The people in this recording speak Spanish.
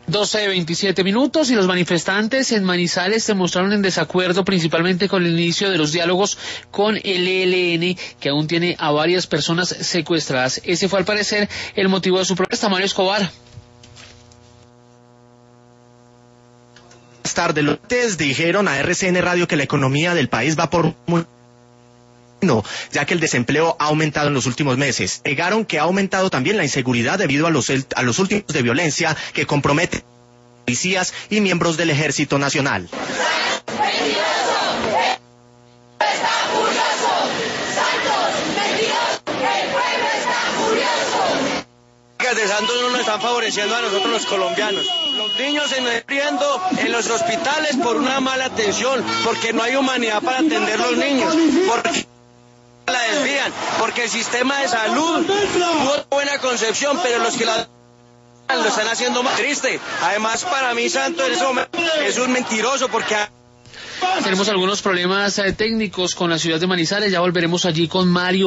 12:27 y los manifestantes en Manizales se mostraron en desacuerdo principalmente con el inicio de los diálogos con el ELN, que aún tiene a varias personas secuestradas. Ese fue al parecer el motivo de su protesta. Mario Escobar. Más tarde, los dijeron a RCN Radio que la economía del país va por muy ya que el desempleo ha aumentado en los últimos meses. Negaron que ha aumentado también la inseguridad debido a los últimos de violencia que comprometen a policías y miembros del Ejército Nacional. De Santos no nos están favoreciendo a nosotros los colombianos. Los niños se nos están muriendo en los hospitales por una mala atención, porque no hay humanidad para atender los niños, porque la desvían, porque el sistema de salud tuvo buena concepción, pero los que lo están haciendo más triste. Además, para mí Santos es un mentiroso, porque tenemos algunos problemas técnicos con la ciudad de Manizales. Ya volveremos allí con Mario.